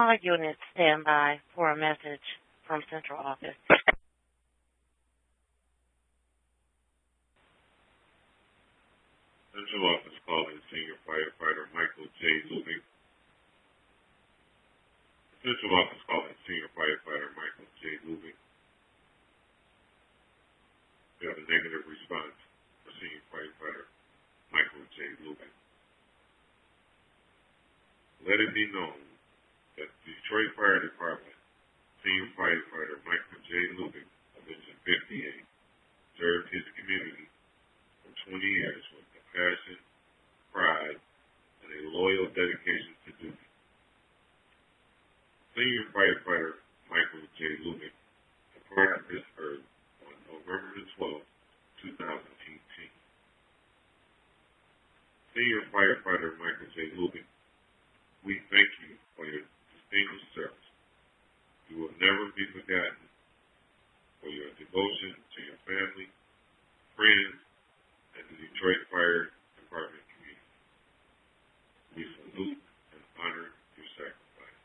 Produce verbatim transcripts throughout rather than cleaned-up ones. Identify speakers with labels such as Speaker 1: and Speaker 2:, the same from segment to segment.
Speaker 1: All units stand by for a message from Central Office.
Speaker 2: Central Office calling Senior Firefighter Michael J. Lubing. Central Office calling Senior Firefighter Michael J. Lubing. We have a negative response for Senior Firefighter Michael J. Lubing. Let it be known that the Detroit Fire Department Senior Firefighter Michael J. Lubing of Engine fifty-eight served his community for twenty years with compassion, pride, and a loyal dedication to duty. Senior Firefighter Michael J. Lubing departed this earth on November the twelfth, two thousand eighteen. Senior Firefighter Michael J. Lubing, we thank you for your distinguished service. You will never be forgotten for your devotion to your family, friends, and the Detroit Fire Department community. We salute and honor your sacrifice.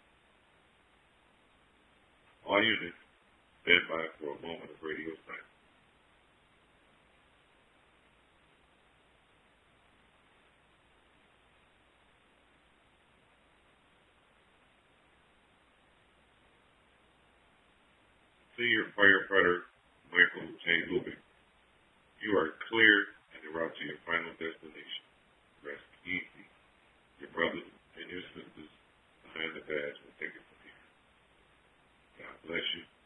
Speaker 2: All units, stand by for a moment of radio silence. Senior Firefighter Michael J. Lubing, you are clear and en route to your final destination. Rest easy. Your brothers and your sisters behind the badge will take it from here. God bless you.